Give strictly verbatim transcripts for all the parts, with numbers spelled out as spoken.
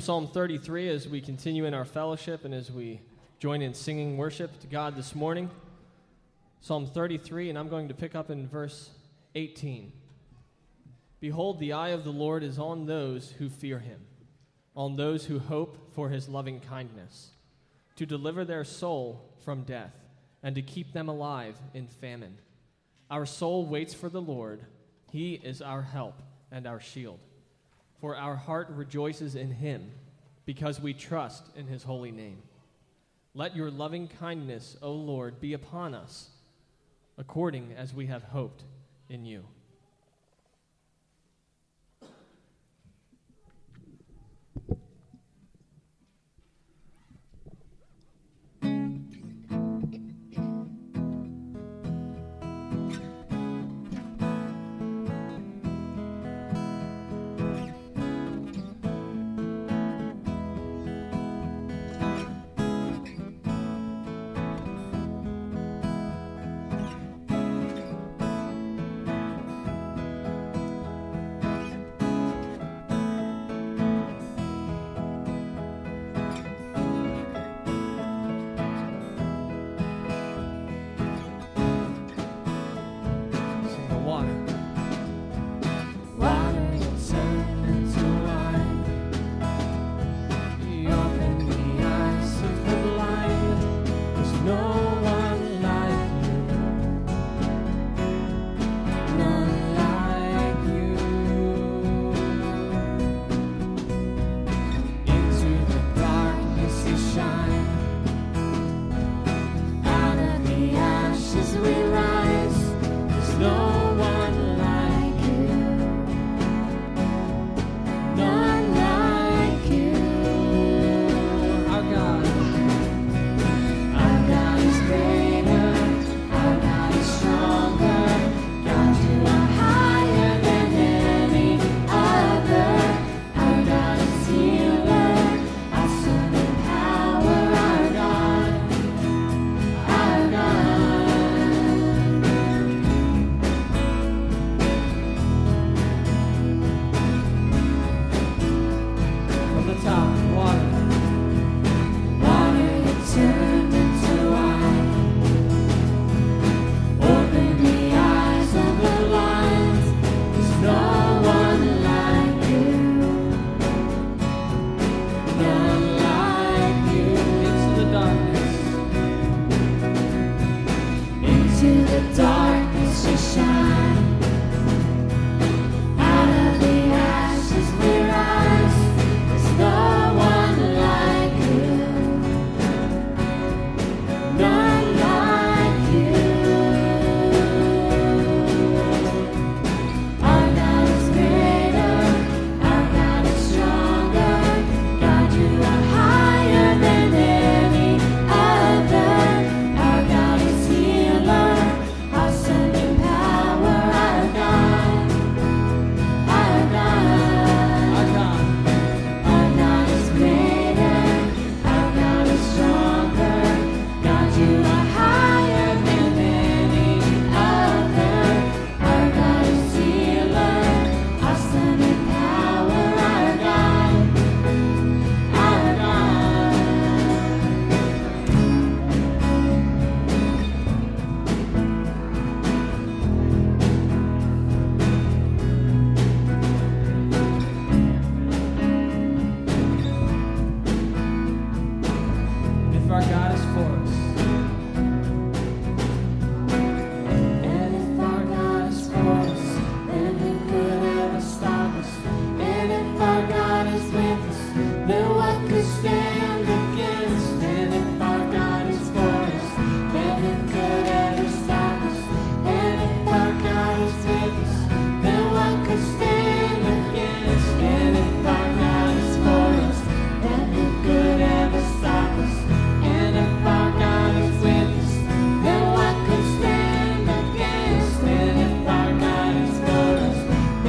Psalm thirty-three as we continue in our fellowship and as we join in singing worship to God this morning. Psalm thirty-three, and I'm going to pick up in verse eighteen. Behold, the eye of the Lord is on those who fear him, on those who hope for his loving kindness, to deliver their soul from death and to keep them alive in famine. Our soul waits for the Lord. He is our help and our shield. For our heart rejoices in him, because we trust in his holy name. Let your loving kindness, O Lord, be upon us, according as we have hoped in you.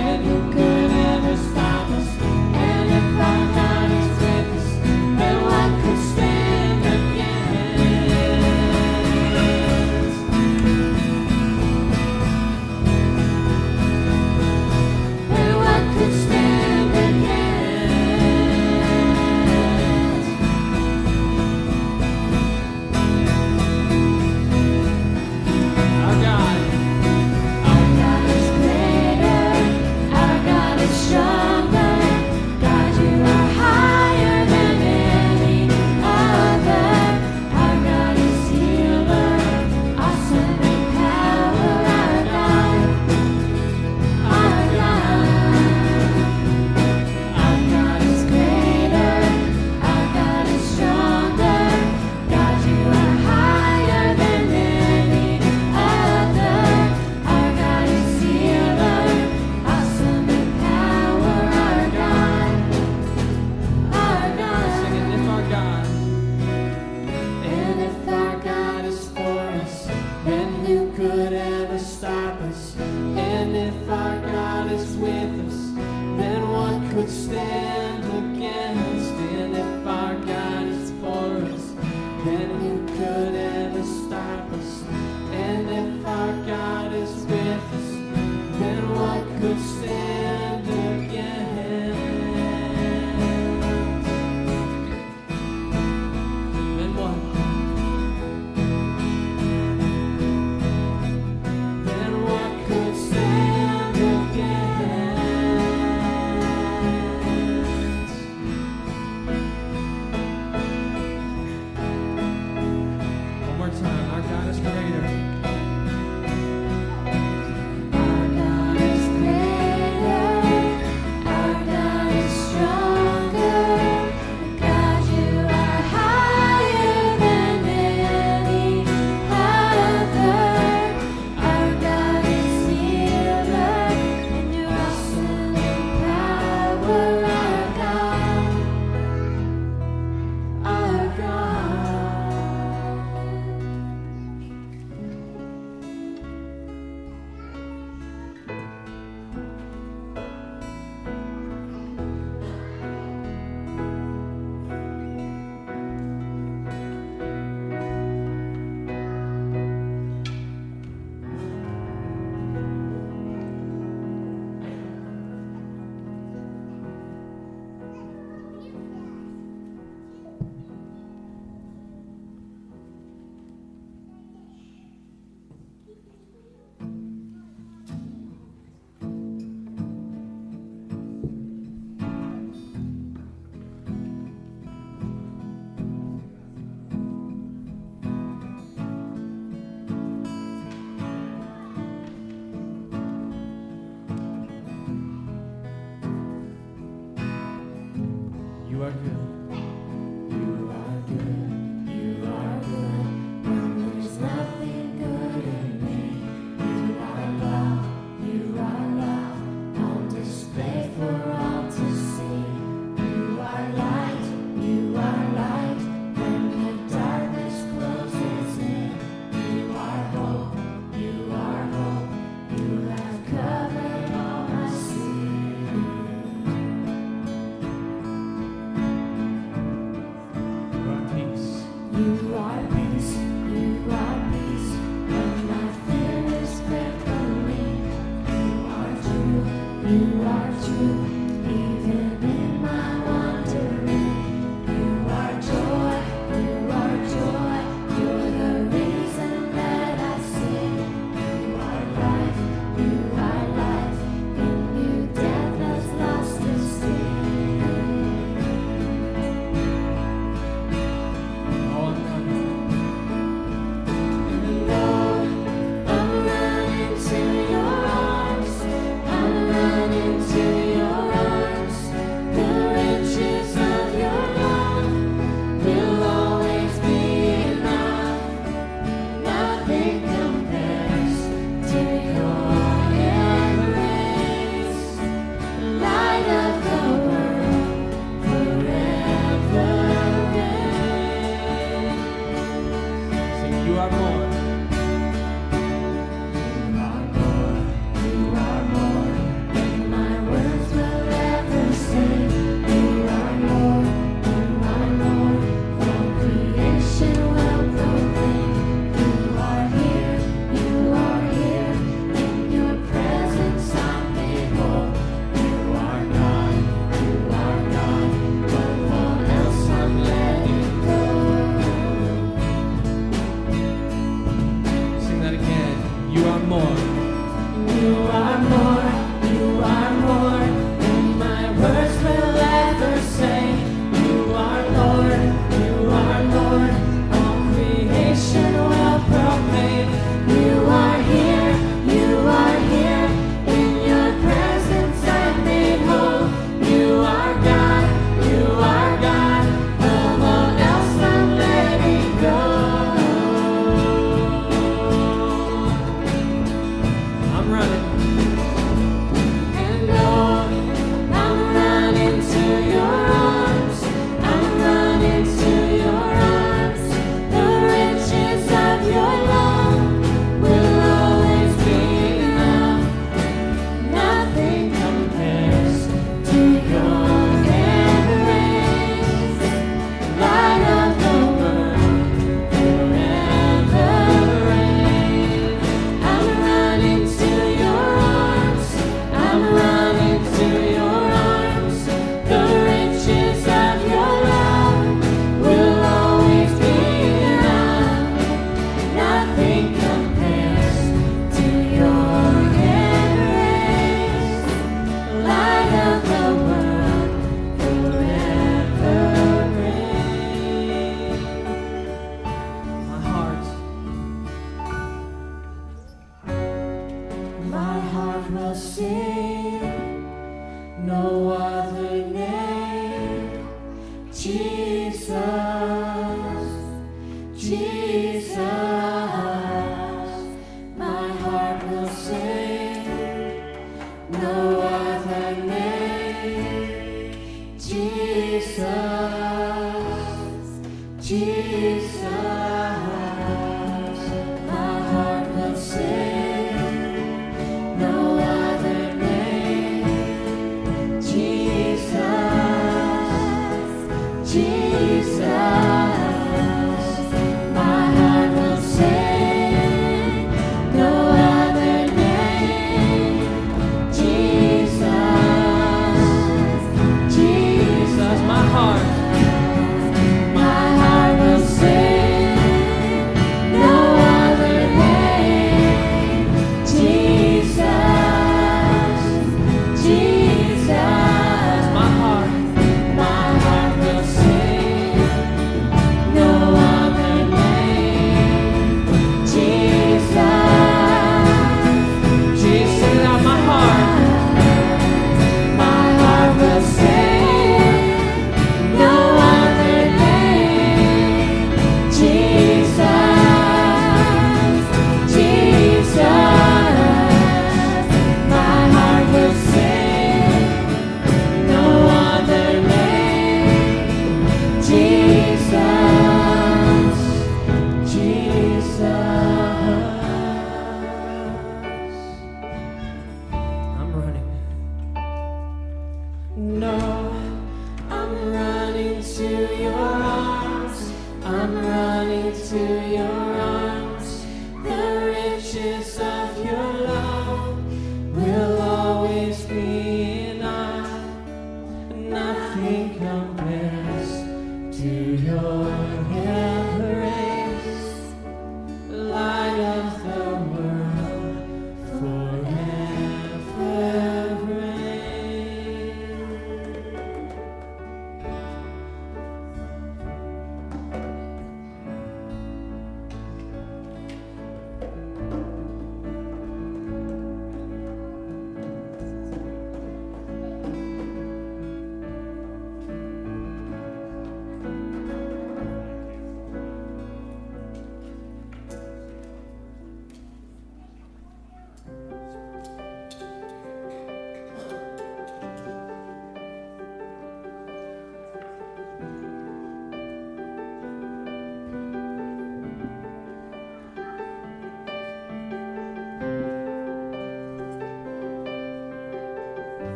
Then what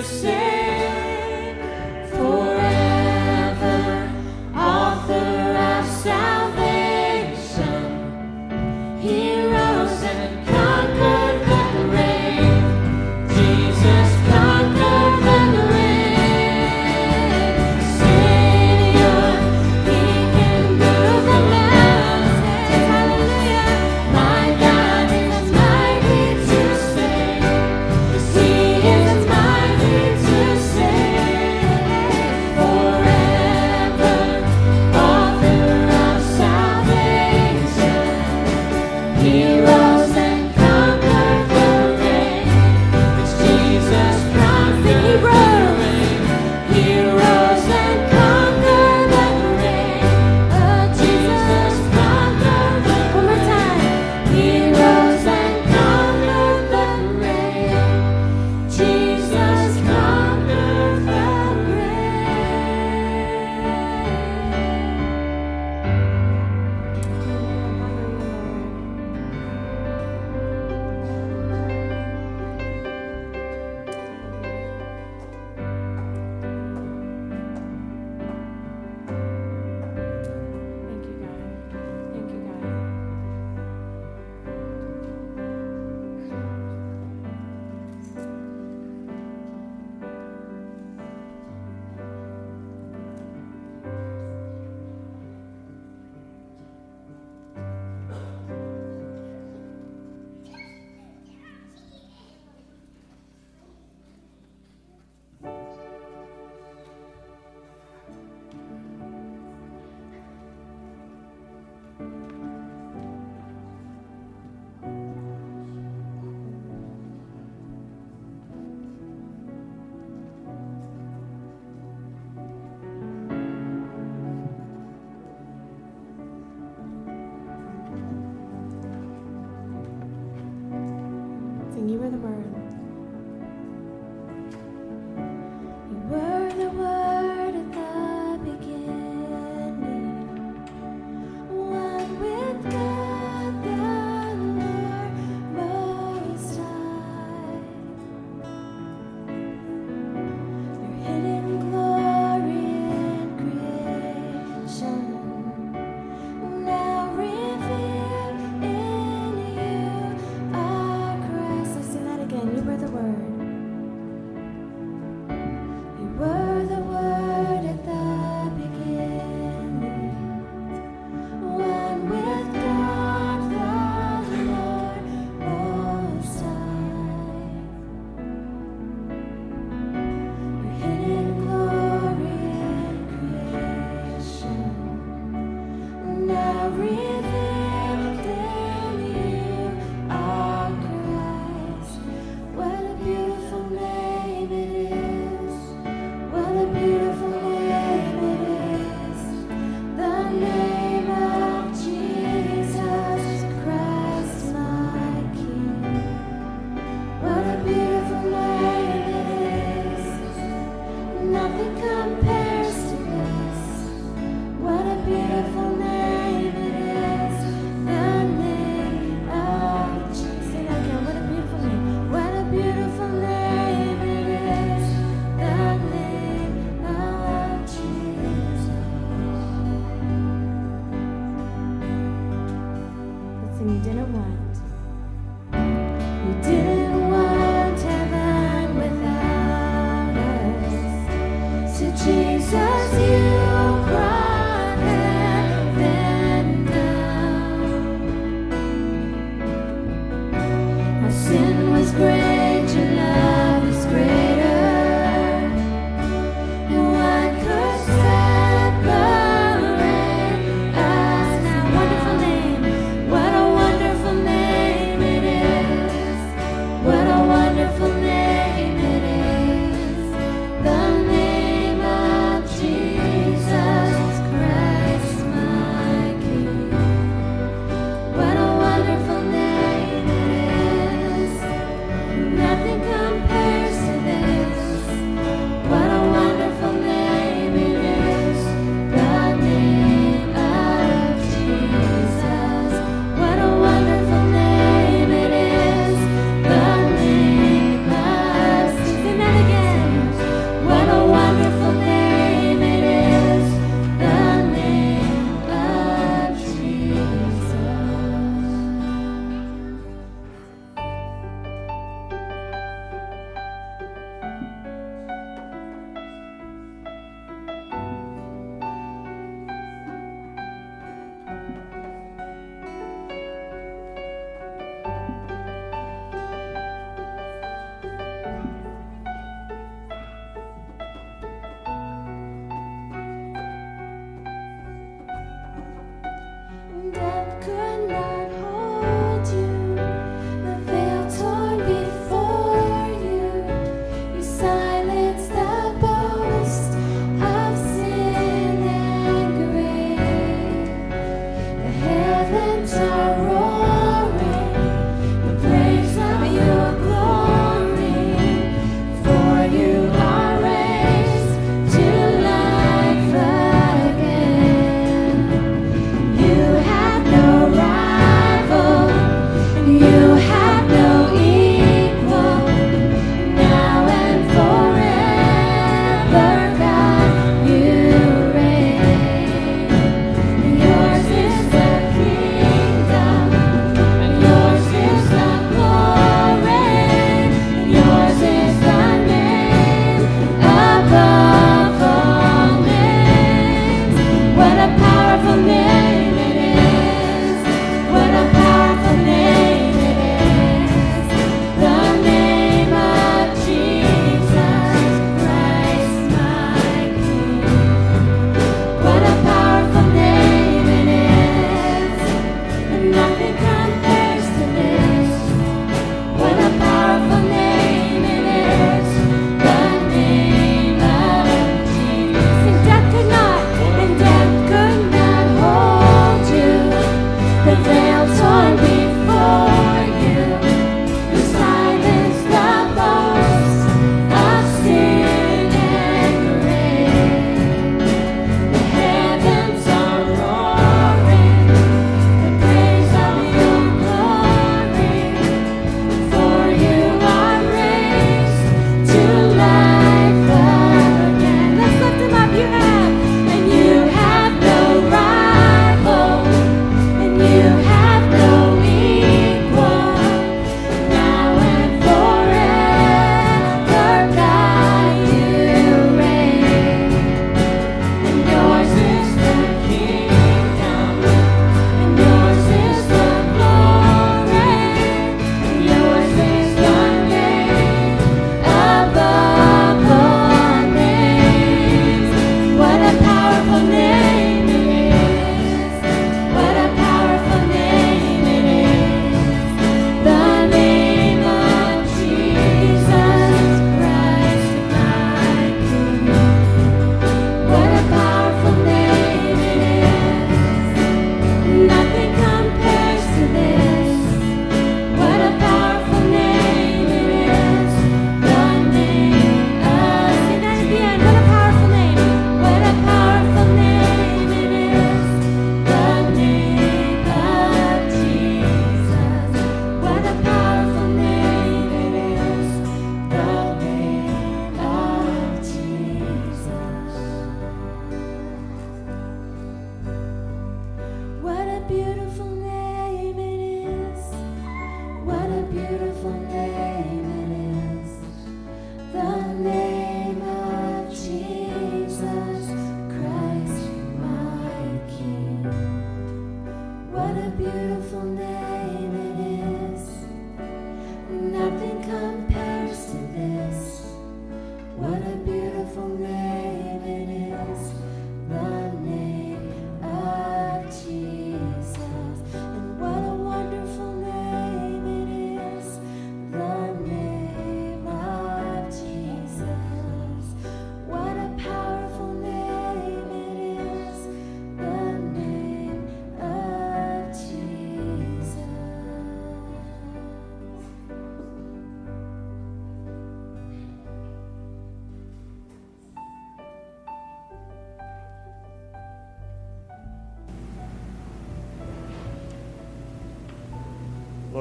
To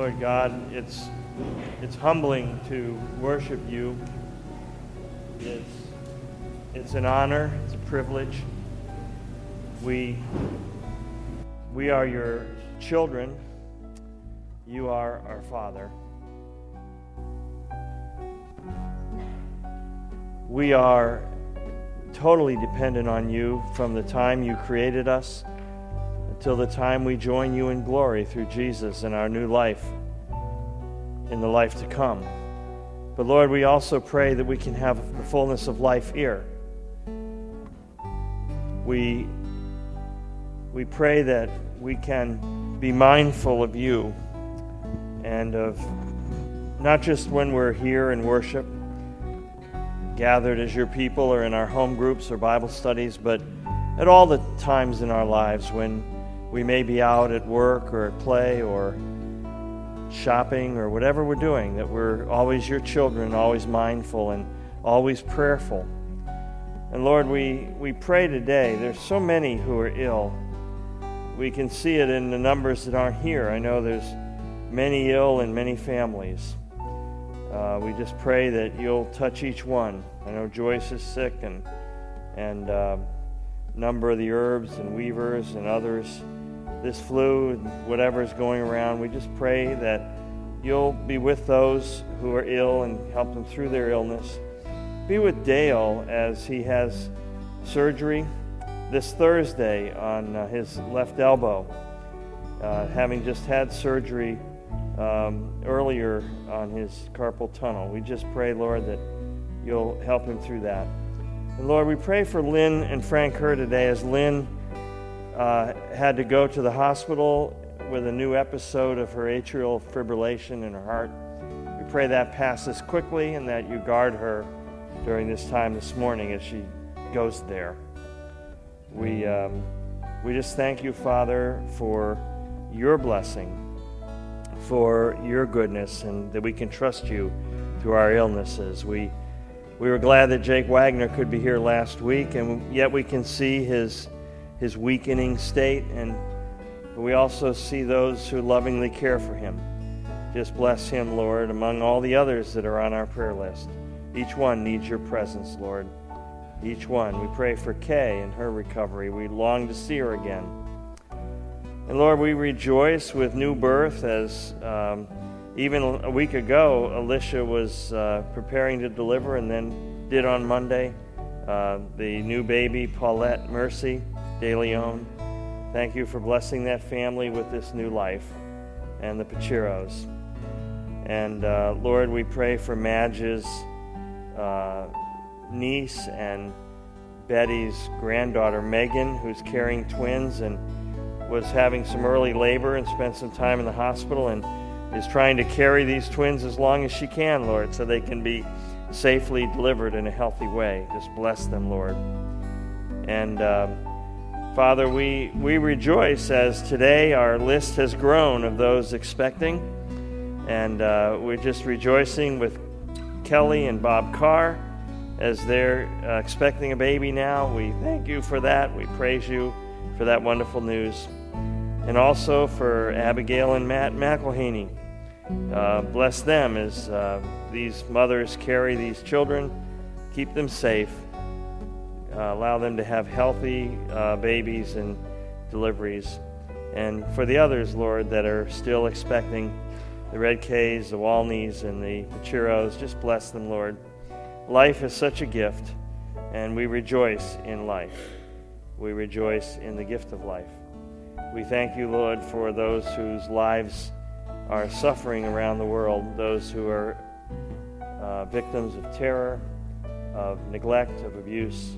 Lord God, it's it's humbling to worship you. It's it's an honor, it's a privilege. We we are your children. You are our Father. We are totally dependent on you from the time you created us until the time we join you in glory through Jesus in our new life, in the life to come. But Lord, we also pray that we can have the fullness of life here. We, we pray that we can be mindful of you and of not just when we're here in worship, gathered as your people or in our home groups or Bible studies, but at all the times in our lives when we may be out at work or at play or shopping or whatever we're doing, that we're always your children, always mindful and always prayerful. And Lord, we, we pray today. There's so many who are ill. We can see it in the numbers that aren't here. I know there's many ill in many families. Uh, we just pray that you'll touch each one. I know Joyce is sick, and and uh, a number of the Herbs and Weavers and others, this flu, whatever's going around, we just pray that you'll be with those who are ill and help them through their illness. Be with Dale as he has surgery this Thursday on uh, his left elbow, uh, having just had surgery Um, earlier on his carpal tunnel. We just pray, Lord, that you'll help him through that. And Lord, we pray for Lynn and Frank Kerr today as Lynn uh, had to go to the hospital with a new episode of her atrial fibrillation in her heart. We pray that passes quickly and that you guard her during this time this morning as she goes there. We, um, we just thank you, Father, for your blessing, for your goodness, and that we can trust you through our illnesses. We we were glad that Jake Wagner could be here last week, and yet we can see his his weakening state, and we also see those who lovingly care for him. Just bless him, Lord, among all the others that are on our prayer list. Each one needs your presence, Lord. Each one. We pray for Kay and her recovery. We long to see her again. And Lord, we rejoice with new birth as um, even a week ago, Alicia was uh, preparing to deliver and then did on Monday. Uh, the new baby, Paulette Mercy De Leon. Thank you for blessing that family with this new life, and the Pacheros. And uh, Lord, we pray for Madge's uh, niece and Betty's granddaughter, Megan, who's carrying twins and was having some early labor and spent some time in the hospital and is trying to carry these twins as long as she can, Lord, so they can be safely delivered in a healthy way. Just bless them, Lord. And uh, Father, we, we rejoice as today our list has grown of those expecting. And uh, we're just rejoicing with Kelly and Bob Carr as they're uh, expecting a baby now. We thank you for that. We praise you for that wonderful news. And also for Abigail and Matt McElhaney. Uh, bless them as uh, these mothers carry these children. Keep them safe. Uh, allow them to have healthy uh, babies and deliveries. And for the others, Lord, that are still expecting, the Red K's, the Walneys, and the Pacheros, just bless them, Lord. Life is such a gift, and we rejoice in life. We rejoice in the gift of life. We thank you, Lord, for those whose lives are suffering around the world, those who are uh, victims of terror, of neglect, of abuse,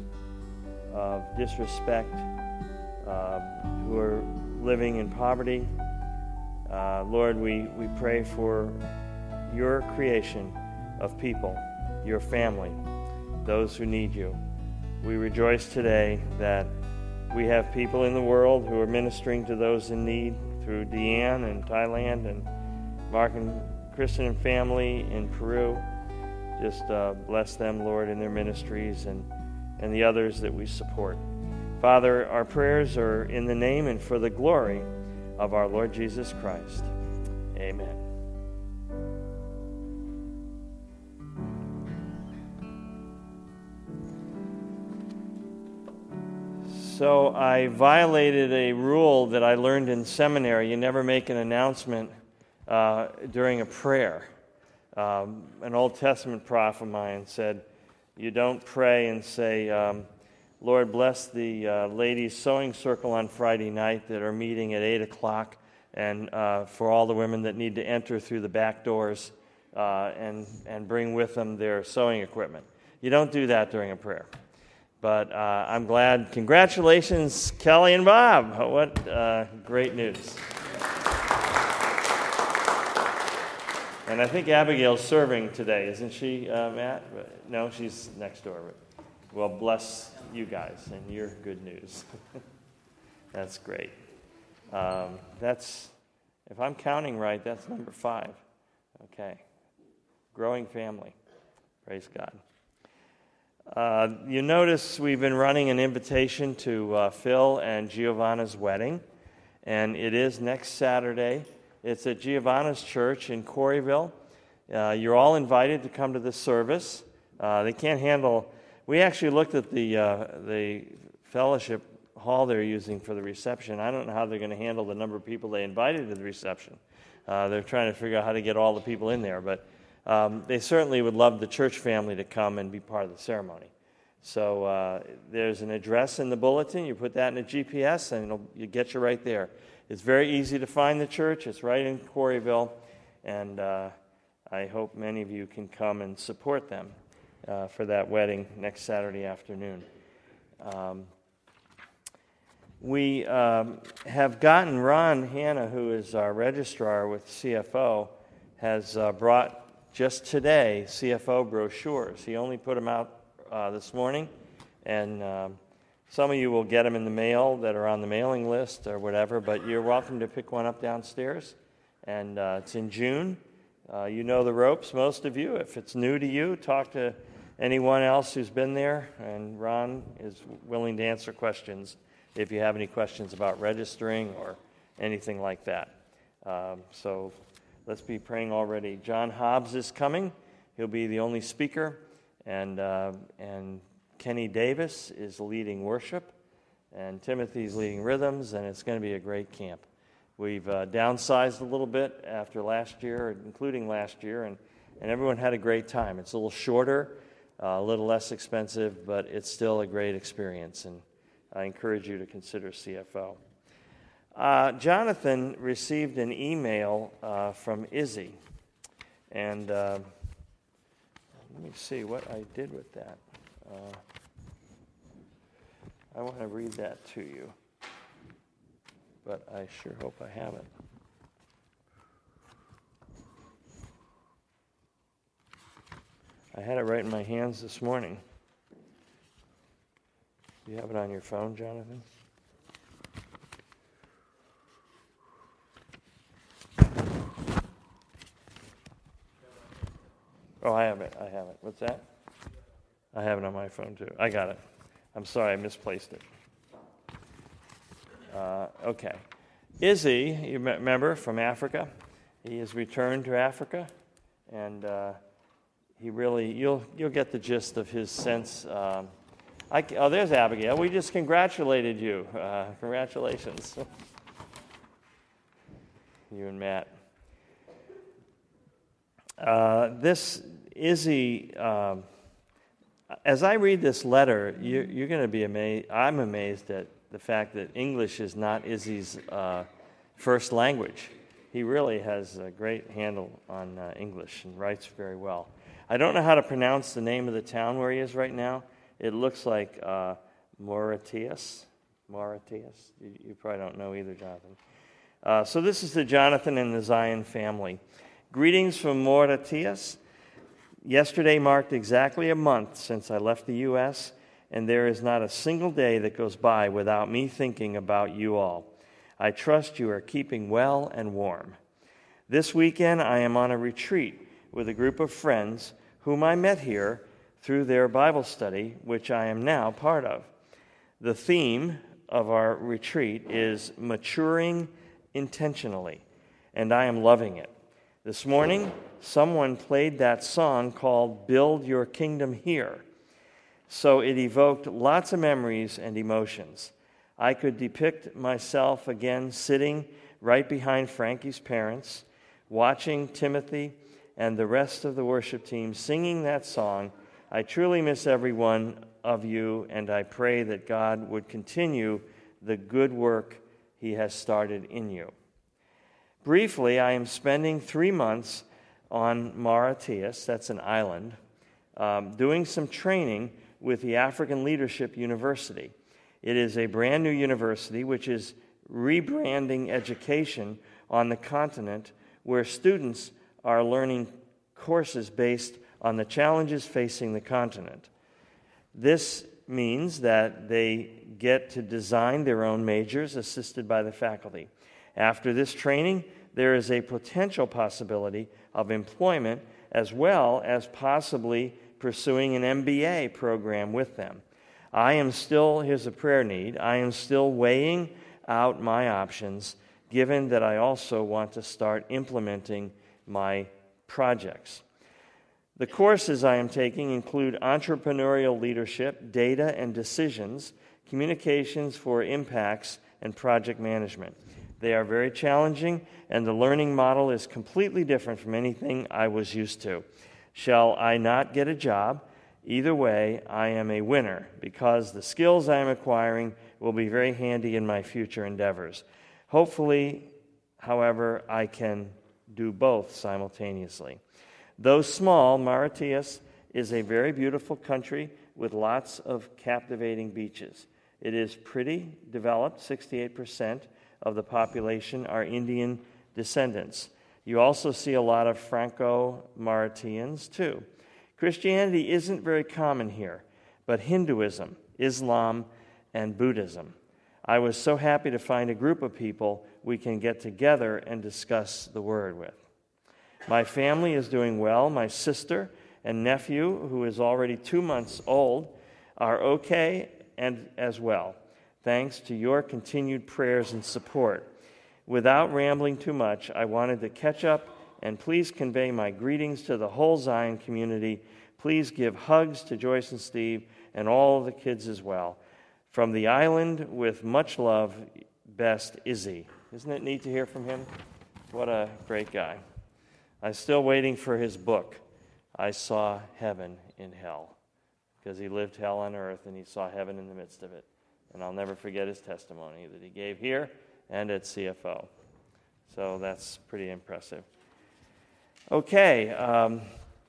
of disrespect, uh, who are living in poverty. Uh, Lord, we, we pray for your creation of people, your family, those who need you. We rejoice today that we have people in the world who are ministering to those in need through Deanne in Thailand and Mark and Kristen and family in Peru. Just uh, bless them, Lord, in their ministries and, and the others that we support. Father, our prayers are in the name and for the glory of our Lord Jesus Christ. Amen. So I violated a rule that I learned in seminary. You never make an announcement uh, during a prayer. Um, an Old Testament prophet of mine said, you don't pray and say, um, Lord, bless the uh, ladies' sewing circle on Friday night that are meeting at eight o'clock, and uh, for all the women that need to enter through the back doors uh, and, and bring with them their sewing equipment. You don't do that during a prayer. But uh, I'm glad. Congratulations, Kelly and Bob. What uh, great news. And I think Abigail's serving today, isn't she, uh, Matt? No, she's next door. Well, bless you guys and your good news. That's great. Um, that's, if I'm counting right, that's number five. Okay. Growing family. Praise God. Uh, you notice we've been running an invitation to uh, Phil and Giovanna's wedding, and it is next Saturday. It's at Giovanna's church in Corryville. Uh, you're all invited to come to this service. Uh, they can't handle. We actually looked at the uh, the fellowship hall they're using for the reception. I don't know how they're going to handle the number of people they invited to the reception. Uh, they're trying to figure out how to get all the people in there, but um, they certainly would love the church family to come and be part of the ceremony. So uh, there's an address in the bulletin. You put that in a G P S, and it'll you get you right there. It's very easy to find the church. It's right in Corryville, and uh, I hope many of you can come and support them uh, for that wedding next Saturday afternoon. Um, we um, have gotten Ron Hanna, who is our registrar with C F O, has uh, brought just today C F O brochures. He only put them out uh, this morning, and um, some of you will get them in the mail that are on the mailing list or whatever, but you're welcome to pick one up downstairs. And uh, it's in June. Uh, you know the ropes, most of you. If it's new to you, talk to anyone else who's been there, and Ron is willing to answer questions if you have any questions about registering or anything like that. Um, so let's be praying already. John Hobbs is coming. He'll be the only speaker, and uh, and Kenny Davis is leading worship, and Timothy's leading rhythms, and it's going to be a great camp. We've uh, downsized a little bit after last year, including last year, and, and everyone had a great time. It's a little shorter, uh, a little less expensive, but it's still a great experience, and I encourage you to consider C F O. Uh, Jonathan received an email uh, from Izzy, and uh, let me see what I did with that. Uh, I want to read that to you, but I sure hope I have it. I had it right in my hands this morning. Do you have it on your phone, Jonathan? Oh, I have it. I have it. What's that? I have it on my phone, too. I got it. I'm sorry, I misplaced it. Uh, okay. Izzy, you remember, from Africa. He has returned to Africa, and uh, he really, you'll you'll get the gist of his sense. Um, I, oh, there's Abigail. We just congratulated you. Uh, congratulations. You and Matt. Uh, this Izzy, um, as I read this letter, you, you're going to be amazed. I'm amazed at the fact that English is not Izzy's uh, first language. He really has a great handle on uh, English and writes very well. I don't know how to pronounce the name of the town where he is right now. It looks like uh, Mauritius. Mauritius. You, you probably don't know either, Jonathan. Uh, so this is the Jonathan and the Zion family. Greetings from Mauritius. Yesterday marked exactly a month since I left the U S, and there is not a single day that goes by without me thinking about you all. I trust you are keeping well and warm. This weekend, I am on a retreat with a group of friends whom I met here through their Bible study, which I am now part of. The theme of our retreat is maturing intentionally, and I am loving it. This morning, someone played that song called Build Your Kingdom Here. So it evoked lots of memories and emotions. I could depict myself again sitting right behind Frankie's parents, watching Timothy and the rest of the worship team singing that song. I truly miss every one of you, and I pray that God would continue the good work He has started in you. Briefly, I am spending three months on Mauritius, that's an island, um, doing some training with the African Leadership University. It is a brand new university which is rebranding education on the continent, where students are learning courses based on the challenges facing the continent. This means that they get to design their own majors assisted by the faculty. After this training, there is a potential possibility of employment as well as possibly pursuing an M B A program with them. I am still, here's a prayer need, I am still weighing out my options, given that I also want to start implementing my projects. The courses I am taking include entrepreneurial leadership, data and decisions, communications for impacts, and project management. They are very challenging, and the learning model is completely different from anything I was used to. Shall I not get a job? Either way, I am a winner, because the skills I am acquiring will be very handy in my future endeavors. Hopefully, however, I can do both simultaneously. Though small, Mauritius is a very beautiful country with lots of captivating beaches. It is pretty developed. sixty-eight percent of the population are Indian descendants. You also see a lot of Franco-Mauritians, too. Christianity isn't very common here, but Hinduism, Islam, and Buddhism. I was so happy to find a group of people we can get together and discuss the Word with. My family is doing well. My sister and nephew, who is already two months old, are okay and as well, thanks to your continued prayers and support. Without rambling too much, I wanted to catch up and please convey my greetings to the whole Zion community. Please give hugs to Joyce and Steve and all the kids as well. From the island, with much love, best, Izzy. Isn't it neat to hear from him? What a great guy. I'm still waiting for his book, I Saw Heaven in Hell, because he lived hell on earth and he saw heaven in the midst of it. And I'll never forget his testimony that he gave here and at C F O. So that's pretty impressive. Okay, um,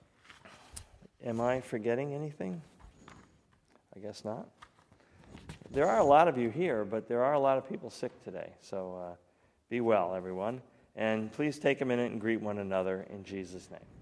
am I forgetting anything? I guess not. There are a lot of you here, but there are a lot of people sick today. So uh, be well, everyone. And please take a minute and greet one another in Jesus' name.